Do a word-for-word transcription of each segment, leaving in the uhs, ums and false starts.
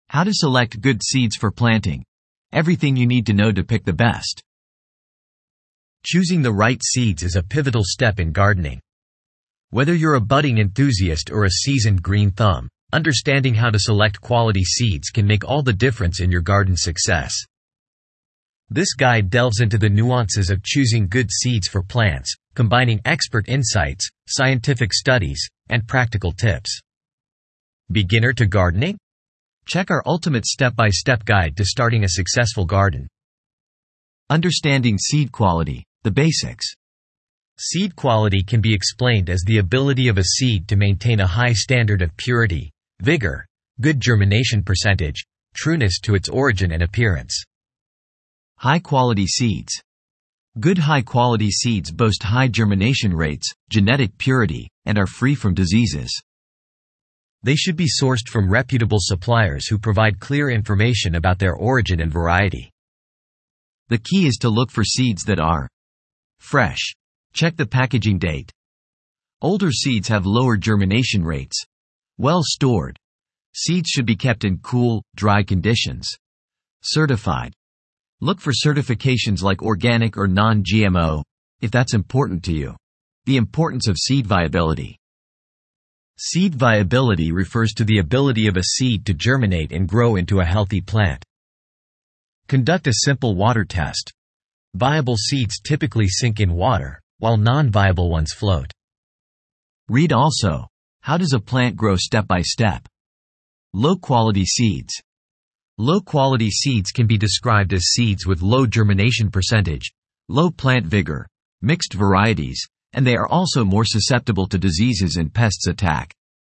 How to select good seeds for planting. Everything you need to know to pick the best. Choosing the right seeds is a pivotal step in gardening. Whether you're a budding enthusiast or a seasoned green thumb, understanding how to select quality seeds can make all the difference in your garden's success. This guide delves into the nuances of choosing good seeds for plants, combining expert insights, scientific studies, and practical tips. Beginner to gardening? Check our ultimate step-by-step guide to starting a successful garden. Understanding seed quality, the basics. Seed quality can be explained as the ability of a seed to maintain a high standard of purity, vigor, good germination percentage, trueness to its origin and appearance. High-quality seeds. Good high-quality seeds boast high germination rates, genetic purity, and are free from diseases. They should be sourced from reputable suppliers who provide clear information about their origin and variety. The key is to look for seeds that are fresh. Check the packaging date. Older seeds have lower germination rates. Well stored. Seeds should be kept in cool, dry conditions. Certified. Look for certifications like organic or non-G M O, if that's important to you. The importance of seed viability. Seed viability refers to the ability of a seed to germinate and grow into a healthy plant. Conduct a simple water test. Viable seeds typically sink in water, while non-viable ones float. Read also, how does a plant grow step by step? Low-quality seeds. Low-quality seeds can be described as seeds with low germination percentage, low plant vigor, mixed varieties, and they are also more susceptible to diseases and pests attack.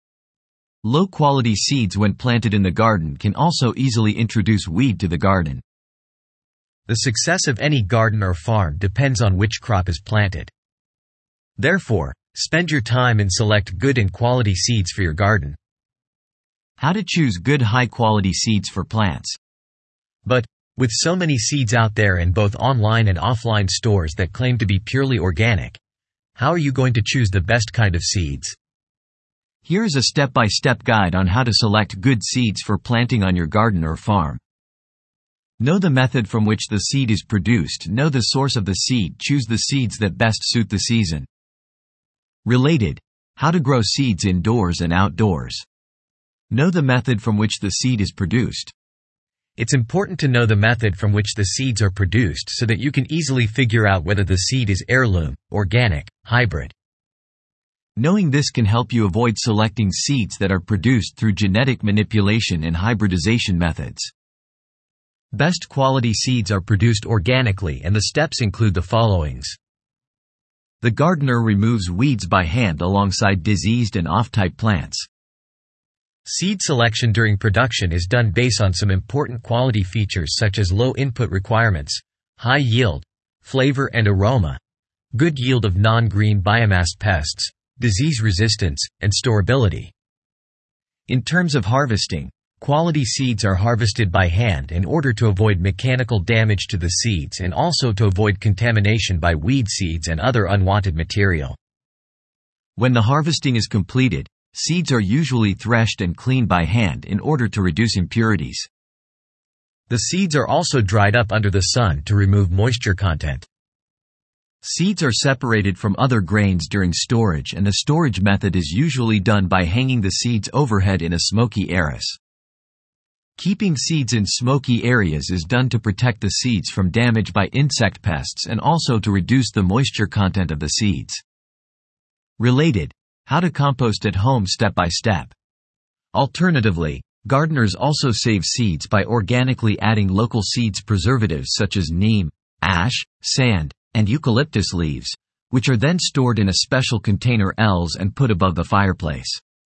Low-quality seeds when planted in the garden can also easily introduce weed to the garden. The success of any garden or farm depends on which crop is planted. Therefore, spend your time and select good and quality seeds for your garden. How to choose good high-quality seeds for plants. But, with so many seeds out there in both online and offline stores that claim to be purely organic, how are you going to choose the best kind of seeds? Here is a step-by-step guide on how to select good seeds for planting on your garden or farm. Know the method from which the seed is produced. Know the source of the seed. Choose the seeds that best suit the season. Related, how to grow seeds indoors and outdoors. Know the method from which the seed is produced. It's important to know the method from which the seeds are produced so that you can easily figure out whether the seed is heirloom, organic, hybrid. Knowing this can help you avoid selecting seeds that are produced through genetic manipulation and hybridization methods. Best quality seeds are produced organically, and the steps include the followings. The gardener removes weeds by hand alongside diseased and off-type plants. Seed selection during production is done based on some important quality features such as low input requirements, high yield, flavor and aroma, good yield of non-green biomass pests, disease resistance, and storability. In terms of harvesting, quality seeds are harvested by hand in order to avoid mechanical damage to the seeds and also to avoid contamination by weed seeds and other unwanted material. When the harvesting is completed, seeds are usually threshed and cleaned by hand in order to reduce impurities. The seeds are also dried up under the sun to remove moisture content. Seeds are separated from other grains during storage, and the storage method is usually done by hanging the seeds overhead in a smoky arras. Keeping seeds in smoky areas is done to protect the seeds from damage by insect pests and also to reduce the moisture content of the seeds. Related, how to compost at home step by step. Alternatively, gardeners also save seeds by organically adding local seeds preservatives such as neem, ash, sand, and eucalyptus leaves, which are then stored in a special container L's and put above the fireplace.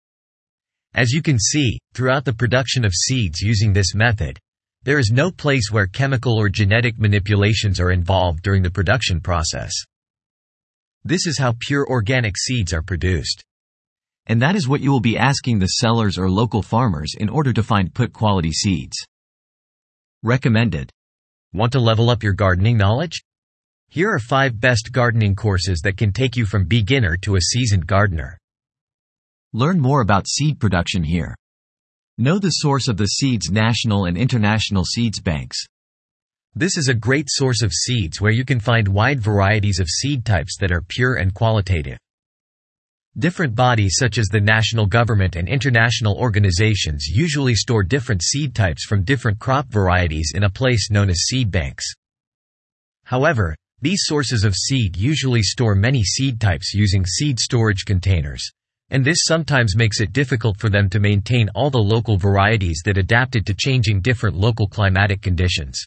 As you can see, throughout the production of seeds using this method, there is no place where chemical or genetic manipulations are involved during the production process. This is how pure organic seeds are produced. And that is what you will be asking the sellers or local farmers in order to find put quality seeds. Recommended. Want to level up your gardening knowledge? Here are five best gardening courses that can take you from beginner to a seasoned gardener. Learn more about seed production here. Know the source of the seeds. National and international seeds banks. This is a great source of seeds where you can find wide varieties of seed types that are pure and qualitative. Different bodies such as the national government and international organizations usually store different seed types from different crop varieties in a place known as seed banks. However, these sources of seed usually store many seed types using seed storage containers, and this sometimes makes it difficult for them to maintain all the local varieties that adapted to changing different local climatic conditions.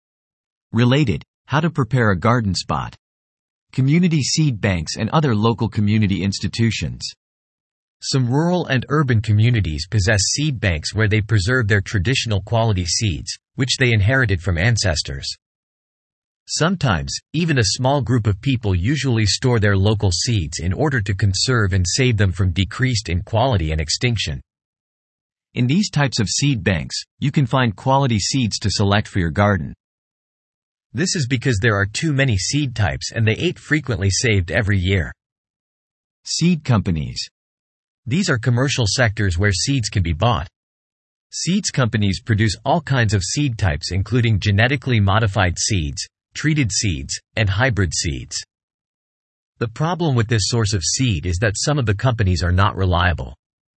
Related, how to prepare a garden spot. Community seed banks and other local community institutions. Some rural and urban communities possess seed banks where they preserve their traditional quality seeds, which they inherited from ancestors. Sometimes, even a small group of people usually store their local seeds in order to conserve and save them from decreased in quality and extinction. In these types of seed banks, you can find quality seeds to select for your garden. This is because there are too many seed types and they ain't frequently saved every year. Seed companies. These are commercial sectors where seeds can be bought. Seeds companies produce all kinds of seed types including genetically modified seeds, treated seeds, and hybrid seeds. The problem with this source of seed is that some of the companies are not reliable.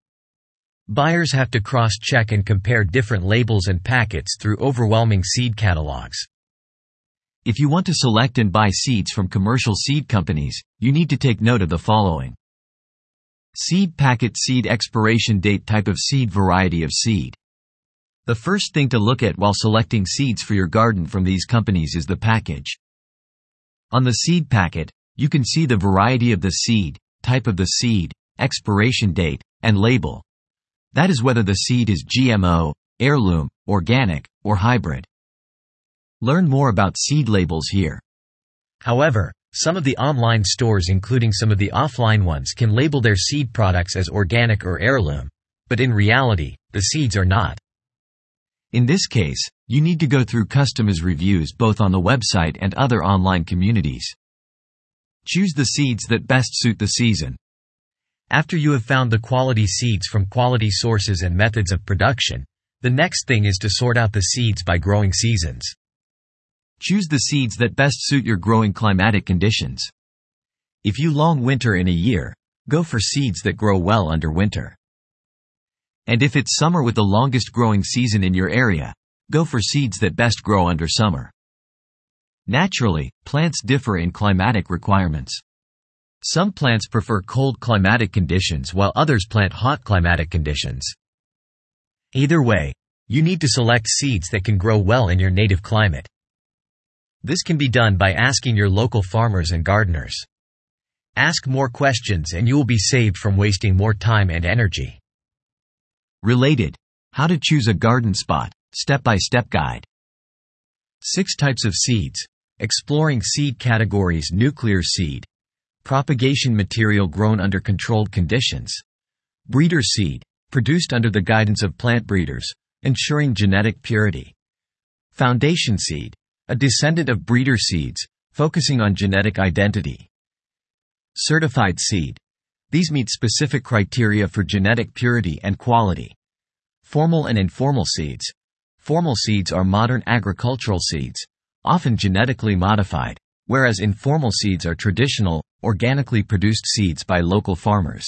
Buyers have to cross-check and compare different labels and packets through overwhelming seed catalogs. If you want to select and buy seeds from commercial seed companies, you need to take note of the following. Seed packet, seed expiration date, type of seed, variety of seed. The first thing to look at while selecting seeds for your garden from these companies is the package. On the seed packet, you can see the variety of the seed, type of the seed, expiration date, and label. That is whether the seed is G M O, heirloom, organic, or hybrid. Learn more about seed labels here. However, some of the online stores, including some of the offline ones, can label their seed products as organic or heirloom, but in reality, the seeds are not. In this case, you need to go through customers' reviews both on the website and other online communities. Choose the seeds that best suit the season. After you have found the quality seeds from quality sources and methods of production, the next thing is to sort out the seeds by growing seasons. Choose the seeds that best suit your growing climatic conditions. If you long winter in a year, go for seeds that grow well under winter. And if it's summer with the longest growing season in your area, go for seeds that best grow under summer. Naturally, plants differ in climatic requirements. Some plants prefer cold climatic conditions while others plant hot climatic conditions. Either way, you need to select seeds that can grow well in your native climate. This can be done by asking your local farmers and gardeners. Ask more questions and you will be saved from wasting more time and energy. Related, how to choose a garden spot, step-by-step guide. Six types of seeds. Exploring seed categories. Nuclear seed. Propagation material grown under controlled conditions. Breeder seed, produced under the guidance of plant breeders, ensuring genetic purity. Foundation seed, a descendant of breeder seeds, focusing on genetic identity. Certified seed. These meet specific criteria for genetic purity and quality. Formal and informal seeds. Formal seeds are modern agricultural seeds, often genetically modified, whereas informal seeds are traditional, organically produced seeds by local farmers.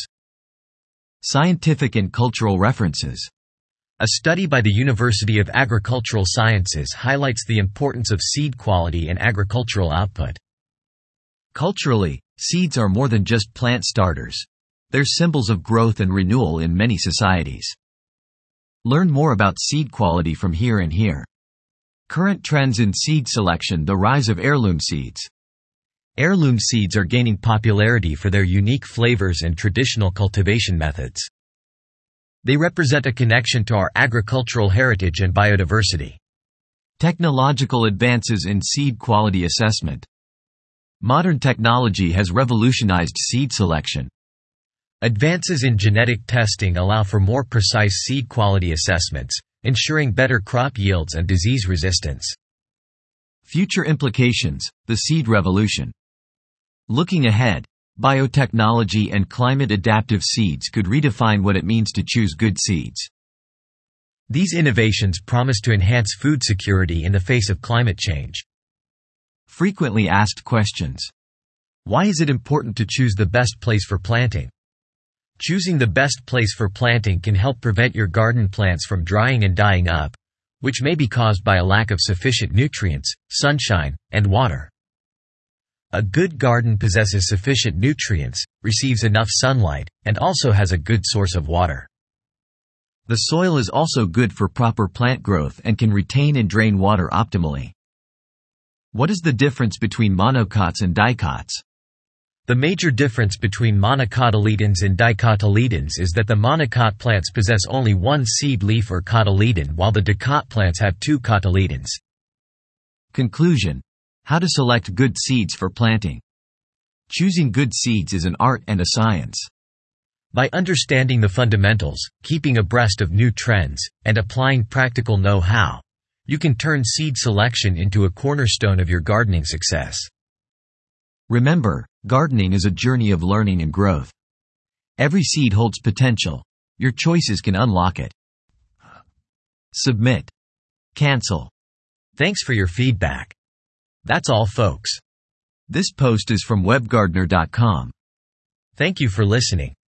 Scientific and cultural references. A study by the University of Agricultural Sciences highlights the importance of seed quality and agricultural output. Culturally, seeds are more than just plant starters. They're symbols of growth and renewal in many societies. Learn more about seed quality from here and here. Current trends in seed selection. The rise of heirloom seeds. Heirloom seeds are gaining popularity for their unique flavors and traditional cultivation methods. They represent a connection to our agricultural heritage and biodiversity. Technological advances in seed quality assessment. Modern technology has revolutionized seed selection. Advances in genetic testing allow for more precise seed quality assessments, ensuring better crop yields and disease resistance. Future implications. The seed revolution. Looking ahead, biotechnology and climate-adaptive seeds could redefine what it means to choose good seeds. These innovations promise to enhance food security in the face of climate change. Frequently asked questions. Why is it important to choose the best place for planting? Choosing the best place for planting can help prevent your garden plants from drying and dying up, which may be caused by a lack of sufficient nutrients, sunshine, and water. A good garden possesses sufficient nutrients, receives enough sunlight, and also has a good source of water. The soil is also good for proper plant growth and can retain and drain water optimally. What is the difference between monocots and dicots? The major difference between monocotyledons and dicotyledons is that the monocot plants possess only one seed leaf or cotyledon while the dicot plants have two cotyledons. Conclusion. How to select good seeds for planting. Choosing good seeds is an art and a science. By understanding the fundamentals, keeping abreast of new trends, and applying practical know-how, you can turn seed selection into a cornerstone of your gardening success. Remember, gardening is a journey of learning and growth. Every seed holds potential. Your choices can unlock it. Submit. Cancel. Thanks for your feedback. That's all, folks. This post is from web gardener dot com. Thank you for listening.